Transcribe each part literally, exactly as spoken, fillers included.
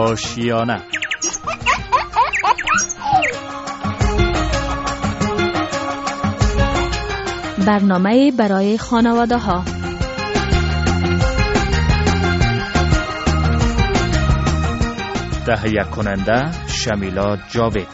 آشیانه. برنامه برای خانواده ها. تهیه کننده شمیلا جاوید.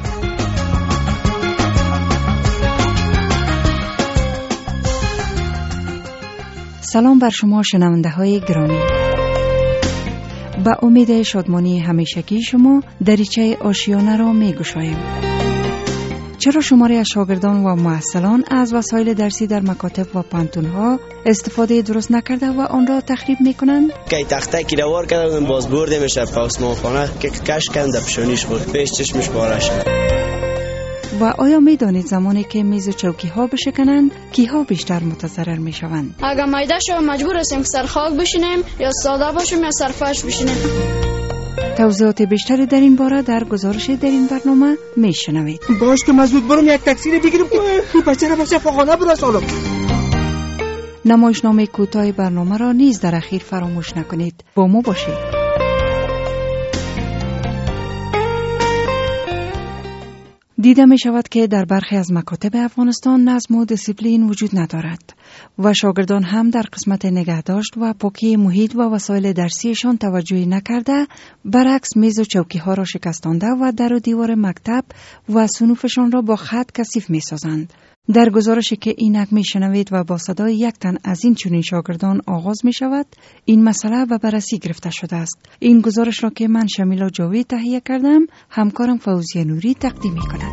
سلام بر شما شنونده های گرامی. با امید شادمانی همیشگی شما دریچه آشیانه را می گشاییم. چرا شماری از شاگردان و معلمان از وسایل درسی در مکاتب و پانتون‌ها استفاده درست نکرده و آن را تخریب می‌کنند؟ که تخته کی روار کردن باز برده میشه پاسمانخانه که کش کنده پیشونیش خورد پیش چشمش پاره شد. و آیا می‌دانید زمانی که میز و چوکی‌ها بشکنند کی‌ها بیشتر متضرر می‌شوند؟ اگر میده شو مجبور هستیم سر خاک بشینیم یا ساده باشیم یا سر فرش بشینیم. توضیحات بیشتری در این باره در گزارش در این برنامه میشنوید. باش که مزود برم یک تاکسی بگیرم که این بچه را به شفاخانه برسانم. نمایشنامه کوتاه برنامه را نیز در اخیر فراموش نکنید. با ما باشید. دیده می شود که در برخی از مکاتب افغانستان نظم و دیسیپلین وجود ندارد و شاگردان هم در قسمت نگهداشت و پاکی محیط و وسایل درسیشان توجهی نکرده، برعکس میز و چوکی ها را شکستانده و در و دیوار مکتب و صنوفشان را با خط کثیف می سازند. در گزارشی که اینک می شنوید و با صدای یک تن از این چنین شاگردان آغاز می شود، این مسئله به بررسی گرفته شده است. این گزارش را که من شمیلا جاوید تهیه کردم، همکارم فوزیه نوری تقدیم می کند.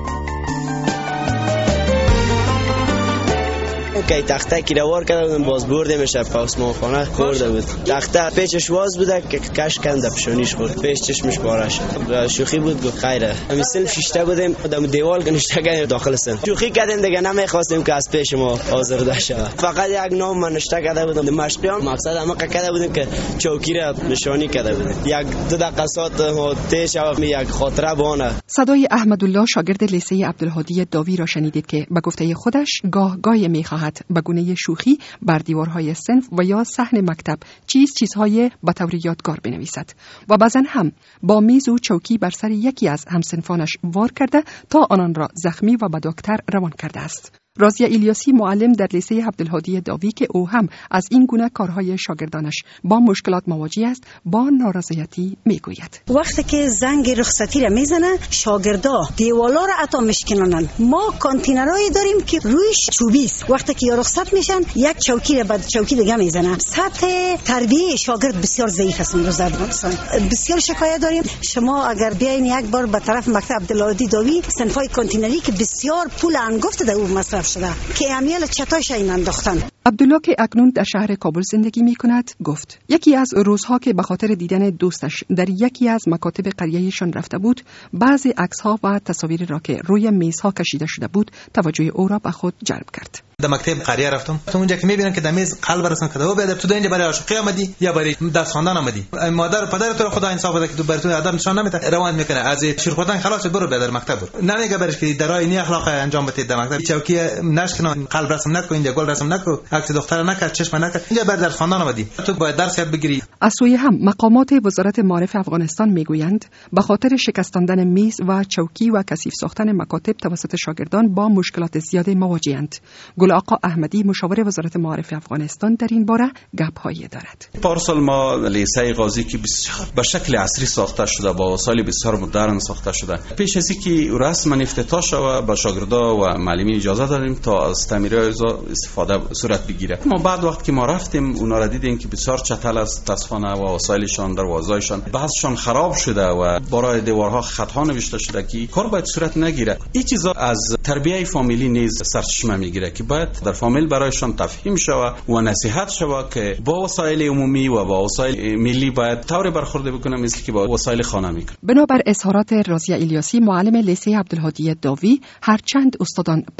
که تخته کی روار کردن باز برده میشه پاسمانخانه خورده بود. تخته پیچش واز بوده که کش کنده پیشونیش خورد پیش چشمش پاره شد. شوخی بود گفت خیره. همین سنف شیشته بودیم دم دیوار کنشته کردیم داخل سنف. شوخی کردیم دیگه نمیخواستیم که از پیش ما آزرده شه. فقط یک نام نوشته کرده بودم مشقیان. مقصد همه کرده بودیم که چوکی را نشانی کرده بودیم. یک دو دقیقه ساعت تیش و یک خاطره بانه. صدای احمدالله شاگرد لیسه عبدالهادی داوی را شنیدید که به گفته خودش گاه گاهی میخواهد به گونه شوخی بر دیوارهای صنف و یا صحن مکتب چیز چیزهای به طور یادگار بنویسد و بعضن هم با میز و چوکی بر سر یکی از همسنفانش وار کرده تا آنان را زخمی و به دکتر روان کرده است. رازیه الیاسی معلم در لیسه عبدالهادی داوی که او هم از این گونه کارهای شاگردانش با مشکلات مواجه است با نارضایتی میگوید. وقتی که زنگ رخصتی را میزنه شاگردا دیوالا را عطا میشکنن. ما کانتینرایی داریم که رویش چوبی است. وقتی که رخصت میشن یک چوکی را بعد چوکی دیگه میزنن. سطح تربیه شاگرد بسیار ضعیف است امروز در افغانستان. بسیار شکایت داریم. شما اگر بیاین یک بار به طرف مکتب عبدالهادی داوی صنفای کانتینری که بسیار پول انگفت در اون مصرف شده که امیال چتاش این انداختن. عبدالله که اکنون در شهر کابل زندگی می کند گفت یکی از روزها که به خاطر دیدن دوستش در یکی از مکاتب قریه‌شان رفته بود، بعضی عکس‌ها و تصاویری را که روی میزها کشیده شده بود توجه او را به خود جلب کرد. در مکتب قریه رفتم تو اونجا که میبینن که در میز قلب رسن کده و بعد تو اینجا برای عاشقی آمدی یا برای درس خواندن آمدی، مادر و پدر تو خدا انصاف بده که تو بر تو ادب نشان نمیده روان میکنه از شیر خوردن خلاص برو در مکتب برو. نمیگه برش که درای نی اخلاق انجام بده در مکتب چوکی نشکن قلب رسم نکن اینجا گل رسم نکن عکس دختر نکرد چشم نکرد اینجا بر درس خواندن آمدی تو باید درس یاد بگیری. از سوی هم مقامات وزارت معارف افغانستان میگویند به خاطر شکستاندن میز و چوکی و کثیف ساختن مکاتب توسط شاگردان با مشکلات زیاد مواجهند. گل آقا احمدی مشاور وزارت معارف افغانستان در این باره گپ‌هایی دارد. پارسال ما لیسه غازی که بسیار به شکل عصری ساخته شده با وسایل بسیار مدرن ساخته شده، پیش از اینکه رسما افتتاح شود با شاگردا و معلمین اجازه دادیم تا از تعمیرات استفاده صورت بگیره. ما بعد وقت که ما رفتیم اونا را دیدیم که بسیار چتل است تصفانه و وسایلشان دروازه‌شان بعضشان خراب شده و برای دیوارها خطها نوشته شده که کار باید صورت نگیره. این چیزا از تربیت فامیلی نیز سرچشمه میگیره که باید در فامیل برایشان تفهیم شود و نصیحت شود که با وسایل عمومی و با وسایل ملی باید طور برخورد بکنه مثل که با وسایل خانه میکنه. بنابر اظهارات رازیه الیاسی معلم لیسه عبدالهادی داوی، هرچند استادان پنج دقیقه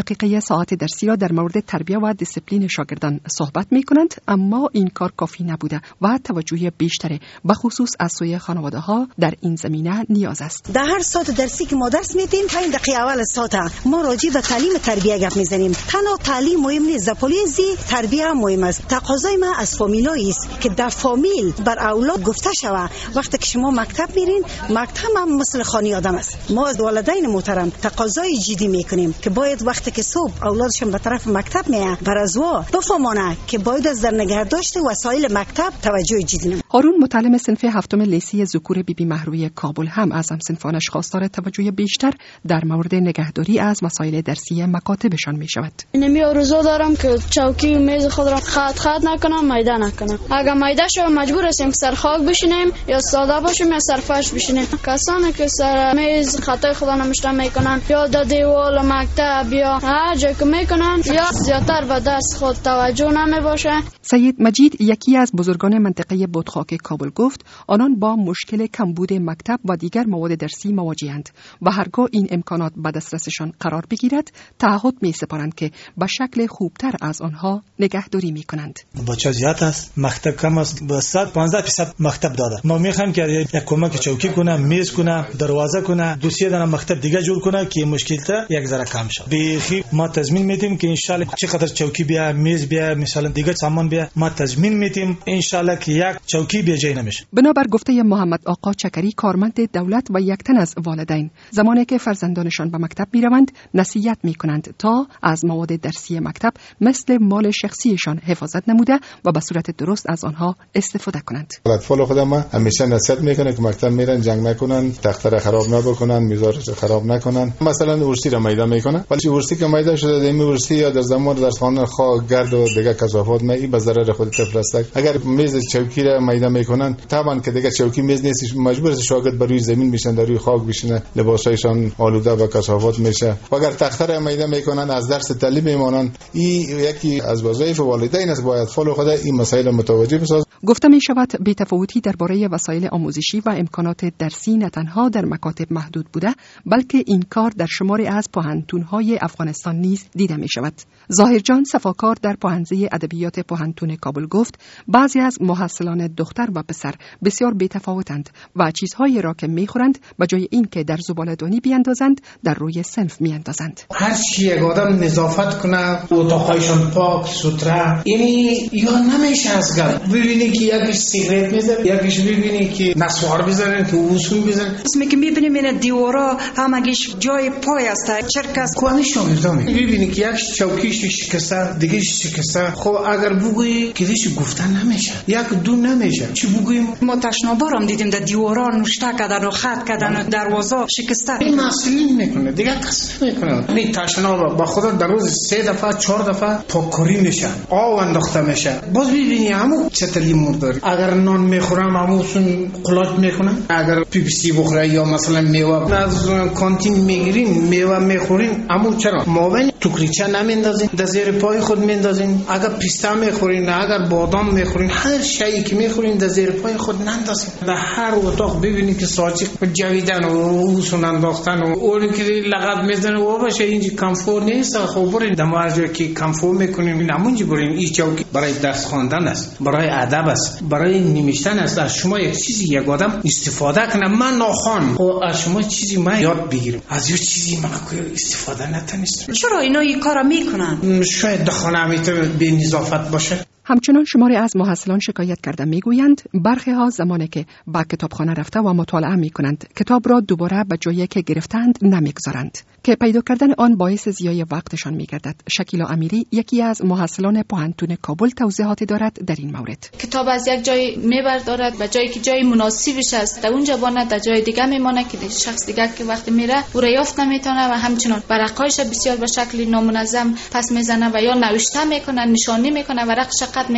دقیقه ساعت درسی را در مورد تربیت و دیسیپلین شاگردان صحبت می کنند، اما این کار کافی نبوده و توجه بیشتری به خصوص از سوی خانواده ها در این زمینه نیاز است. در هر ساعت درسی که ما درس میدیم پنج دقیقه اول ساعت ما راجع به تعلیم تربیت گپ میزنیم. تنها تعلیم مهم نیست، در پلیسی تربیت هم مهم است. تقاضای ما از فامیلایی است که در فامیل بر اولاد گفته شود وقتی که شما مکتب میرین، مکتب هم مثل خانه آدم است. ما از والدین محترم تقاضای جدی میکنیم که باید وقتی که صبح اولادشون به طرف مکتب میه بر از وا بفهمونه که باید از در نگه داشته وسایل مکتب توجه جدی نمونه. هارون متعلم صنف هفتم لیسه ذکور بی بی مهروی کابل هم از همسنفانش خواستار توجه بیشتر در مورد نگهداری از وسایل درسی مکاتبشان می شود. نمی آرزو دارم که چوکی و میز خود را خط خط نکنم، میده نکنم. اگر میده شو مجبور هستیم که سر خاک بشینیم یا ساده باشیم یا سر فرش بشینیم. کسانی که سر میز خطای خود نمشته میکنن یا در دیوال مکتب یا هر جا که میکنن یا زیادتر به دست خود توجه نمی باشه. سید مجید یکی از بزرگان منطقه بادخاک کابل گفت آنان با مشکل کمبود مکتب و دیگر مواد درسی مواجه‌اند و هرگاه این امکانات به دسترسشان قرار بگیرد تعهد می‌سپارند که به شکل خوبتر از آنها نگهداری می‌کنند. بچه زیاد است، مکتب کم است، به صد و پانزده درصد مکتب داده. ما می‌خوایم که یک کمک چوکی کنه، میز کنه، دروازه کنه، دو سه دانه مکتب دیگه جور کنه که مشکل تا یک ذره کم شه. بیخی ما تضمین میدیم که ان شاء الله چقدر چوکی بیا، میز بیا، مثلا دیگه سامان بیا، ما تضمین میدیم ان شاء الله که یک چوکی بیا جای نمیشه. بنابر گفته محمد آقا چکری کارمند دولت و یک تن از والدین زمانی که فرزندانشان به مکتب میروند نصیحت میکنند تا از مواد درسی مکتب مثل مال شخصیشان حفاظت نموده و به صورت درست از آنها استفاده کنند. اطفال خودم ما همیشه نصیحت میکنه که مکتب میرن جنگ نکنن، تخته را خراب نکنن، میزارش خراب نکنن. مثلا ورسی را میده میکنه، ولی ورسی که میده شده دمی ورسی یا در زمان درس خواندن خاک گرد و دیگه کثافات می به ضرر خود طفل است. اگر میز چوکی را میده میکنن طبعا که دیگه چوکی میز نیست، مجبور است شاگرد بر روی زمین میشن، در روی خاک بشینه، لباسایشان آلوده و کثافات میشه. و اگر تخته را میده میکنن از درس تعلیم میمانن. این یکی از وظایف والدین است، باید فال خود این مسائل متوجه بسازد. گفته می شود بی‌تفاوتی درباره وسایل آموزشی و امکانات درسی نه تنها در مکاتب محدود بوده، بلکه این کار در شماری از پوهنتون‌های افغانستان نیز دیده می شود. ظاهر جان صفاکار در پوهنځی ادبیات پوهنتون کابل گفت بعضی از محصلان دختر و پسر بسیار بی‌تفاوتند و چیزهایی را که می‌خورند به جای اینکه در زباله‌دانی بیاندازند در روی صنف میاندازند. هر چی یک آدم نظافت کنه، اتاقایشان پاک سوتره، یعنی یا نمیشه از گل ببینی که یکیش سیگرت میزنه، یکیش ببینی که نسوار بزنن که وسون بزنن. اسمی که میبینیم این دیوارا همگیش جای پای است، چرک است. کوانی شاگردان میبینی که یکیش چوکیش شکسته، دیگه‌ش شکسته. خب اگر بگویی که هیچ گفتن نمیشه، یک دو نمیشه. چی بگوییم؟ ما تشنابارم دیدیم در دیوارا نوشته کردن و خط کردن، دروازه شکسته. این مسئولین میکنه، دیگه کس نمیکنه. این تشناب با خدا در روز سه دفعه چهار دفعه پاککاری میشه، آب انداخته میشه. باز ببینی همو چتلی مرداری. اگر نان میخورم هموشون قلاج میکنن. اگر پی پی سی بخوره یا مثلا میوه از کانتین میگیرین میوه میخورین، همو چرا مابین توکریچه نمیندازین، در زیر پای خود میندازین. اگر پیستا میخورین، اگر بادام میخورین، هر شیئی که میخورین در زیر پای خود نندازین. در هر اتاق ببینید که ساچیک جویدن و اوسون انداختن و اون که لغت میزنه و باشه اینجا کمفور نیست. خب برین در مرجع که کمفور میکنین همونجا برین. این چوکی برای درس خواندن است، برای ادب است، برای نوشتن است. از شما یک چیزی یک آدم استفاده کنه. من ناخوان خب از شما چیزی من یاد بگیرم، از یه چیزی من استفاده نتونستم. چرا اینا این کارا میکنن؟ شاید دخانه میتونه بی نظافت باشه. همچنان شماری از محصلان شکایت کرده میگویند برخی ها زمانی که به کتابخانه رفته و مطالعه میکنند کتاب را دوباره به جایی که گرفتند نمیگذارند که پیدا کردن آن باعث ضیاع وقتشان میگردد. شکیلا امیری یکی از محصلان پوهنتون کابل توضیحاتی دارد در این مورد. کتاب از یک جای میبردارد به جایی که جای مناسبش است، در اونجا بانه در جای دیگه میمانه که شخص دیگه که وقتی میره او را یافت نمیتونه و همچنان ورقایش بسیار به شکل نامنظم پس میزنه و یا نوشته میکنه، نشانی میکنه، ورقش قطع میکنه.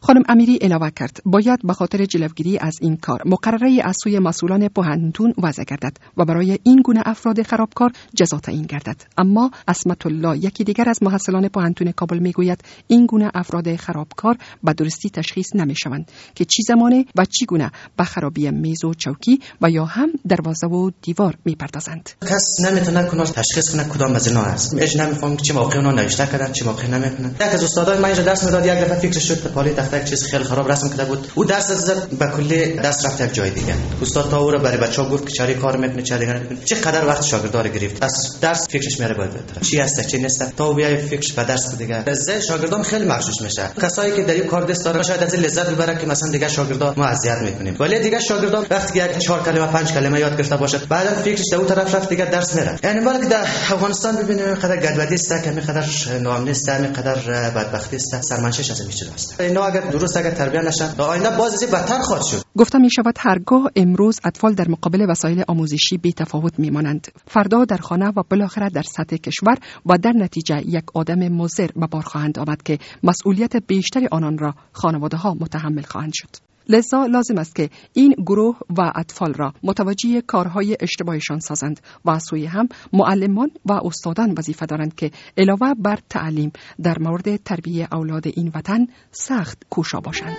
خانم امیری علاوه کرد باید به خاطر جلوگیری از این کار مقرره از سوی مسئولان پوهنتون وضع گردد و برای این گونه افراد خرابکار جزا تعیین گردد. اما عصمت الله یکی دیگر از محصلان پوهنتون کابل میگوید این گونه افراد خرابکار به درستی تشخیص نمیشوند که چی زمانه و چی گونه به خرابی میز و چوکی و یا هم دروازه و دیوار میپردازند. کس نمیتونه کنه تشخیص کنه کدام از اینا است. میش نمیفهم چه موقع اونا نوشته کردن چه موقع نمیکنن. یک از استادای من اینجا درس میداد، یک دفعه فکر شد پالی تخته یک چیز خیلی خراب رسم کرده بود. او درس زد به کلی درس رفت یک جای دیگه. استاد تا او رو برای بچه‌ها گفت که چاری کار میکنه چه دیگه نمیکنه. چقدر وقت شاگردار گرفت. از درس فکرش میره باید بهتره. چی هست چی نیست تا بیای فکرش به درس دیگه. از شاگردان خیلی مغشوش میشه. کسایی که در این کار دست داره شاید از لذت ببره که مثلا دیگه شاگردا ما اذیت میکنیم. ولی دیگه شاگردان وقتی که یک چهار کلمه پنج کلمه یاد گرفته باشه بعدا فکرش در اون طرف رفت دیگه درس میره. یعنی ولی در افغانستان ببینیم قدر گدودی است که میقدر ناامنی است میقدر بدبختی است سرمنشش از میشه است. اینا اگر درست اگر تربیت نشن تا آینده باز از بدتر خواهد شد. گفته می شود هرگاه امروز اطفال در مقابل وسایل آموزشی بی تفاوت میمانند، فردا در خانه و بالاخره در سطح کشور و در نتیجه یک آدم مضر به بار خواهند آمد که مسئولیت بیشتر آنان را خانواده‌ها متحمل خواهند شد. لذا لازم است که این گروه و اطفال را متوجه کارهای اشتباهشان سازند و از سوی هم معلمان و استادان وظیفه دارند که علاوه بر تعلیم در مورد تربیت اولاد این وطن سخت کوشا باشند.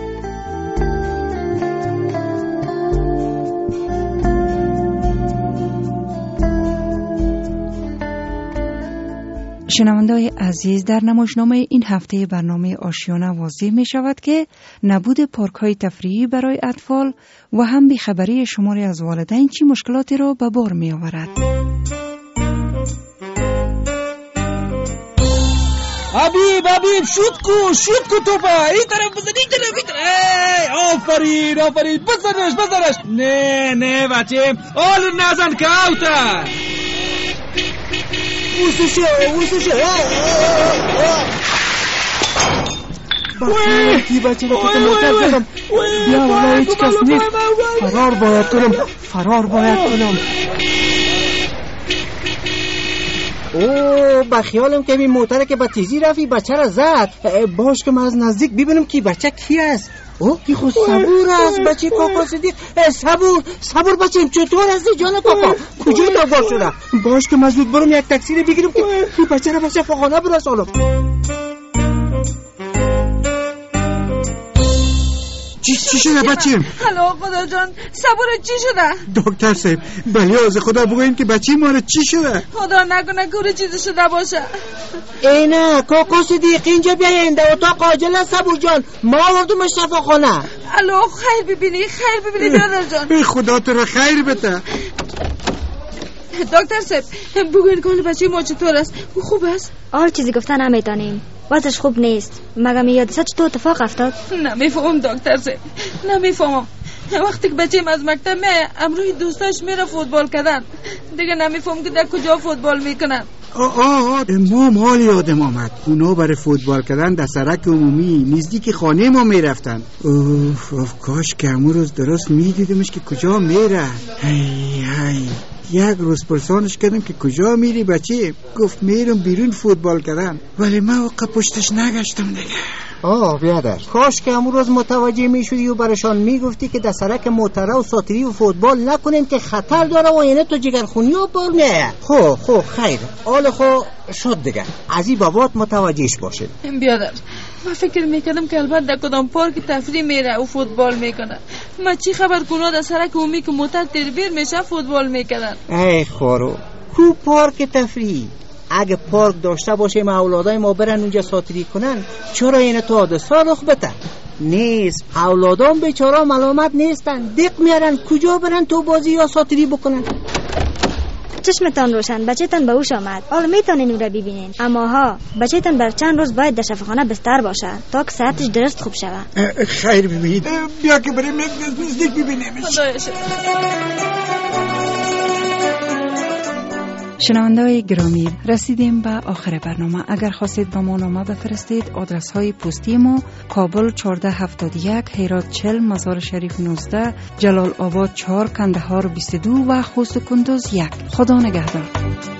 شنونده‌های عزیز، در نمایشنامه این هفته برنامه آشیانه واضح می شود که نبود پارک‌های تفریحی برای اطفال و هم بیخبری شماری از والدین چی مشکلاتی را به بار می آورد. حبیب حبیب شوت کو شوت کو توپا این طرف بزن این طرف این طرف. آفرین آفرین بزنش بزنش. نه نه بچه آل نزن کاوتا اوسوشه اوسوشه بچه بچه بچه موتر زدم. بیا والا هیچ کس نیست. فرار باید کنم فرار باید کنم. اوه با خیالم که این موتره که با تیزی رفی بچه را زد. باش که من از نزدیک ببینم که بچه کی است. اوه کی خود صبور است بچه کاکا صدیق. صبور صبور بچه چطور هستی جان کاکا؟ کجا تا بار شده؟ باش که من زود برم یک تاکسی رو بگیرم که این بچه را به شفاخانه برسانم. چی چی شده بچیم؟ هلو خدا جان صبور چی شده؟ دکتر صاحب بلی از خدا بگوین که بچی ما چی شده؟ خدا نکنه که چیزی شده باشه. ای نه کاکا صدیق اینجا بیاین در اتاق عاجل صبور جان ما آوردمش شفاخانه. الو خیر ببینی خیر ببینی برادر جان. ای خدا تو را خیر بده. دکتر صاحب بگوین که بچه ما چطور است؟ خوب است؟ آل چیزی گفتن نمیتونیم وضعش خوب نیست. مگه میاد چطور اتفاق افتاد؟ نمیفهم دکتر صاحب نمیفهم. وقتی که بچه‌م از مکتب میاد امروی دوستاش میره فوتبال کردن دیگه نمیفهم که در کجا فوتبال میکنن. آه آه ما مال یادم آمد اونا برای فوتبال کردن در سرک عمومی نزدیک خانه ما میرفتن. اوف اوف کاش که همون روز درست میدیدمش که کجا میره. هی هی یک روز پرسانش کردم که کجا میری بچه؟ گفت میرم بیرون فوتبال کردن. ولی من وقت پشتش نگشتم دیگه. آه بیادر کاش که همون روز متوجه میشدی و برشان میگفتی که در سرک موتره و ساتری و فوتبال نکنین که خطر داره و اینه تو جگرخونی و بار میه. خو خو خیر آل خو شد دیگه از این بابات متوجهش باشه. بیادر من فکر میکردم که البته در کدام پارک تفریح میره و فوتبال میکنه. من چی خبر کنه در سرک عمومی که موتر تربیر میشه فوتبال میکنن. ای خورو کو پارک تفریح؟ اگه پارک داشته باشه ما اولادای ما برن اونجا ساتری کنن چرا اینه تو حادثه رخ بده؟ نیست اولادان بیچاره ملامت نیستن دق میارن کجا برن تو بازی یا ساتری بکنن. چشمتان روشن بچه‌تان به هوش آمد حالا میتونین او را ببینین اما ها بچه‌تان بر چند روز باید در شفاخانه بستر باشه تا که صحتش درست خوب شود. خیر ببینید بیا که بریم نزدیک ببینیمش. شنونده‌های گرامی رسیدیم به آخر برنامه. اگر خواستید با ما نامه بفرستید آدرس های پستی ما کابل چهارده هفتاد و یک، هرات چهل، مزار شریف نوزده، جلال آباد چهار، کندهار بیست و دو و خوست و کندوز یک. خدا نگهدار.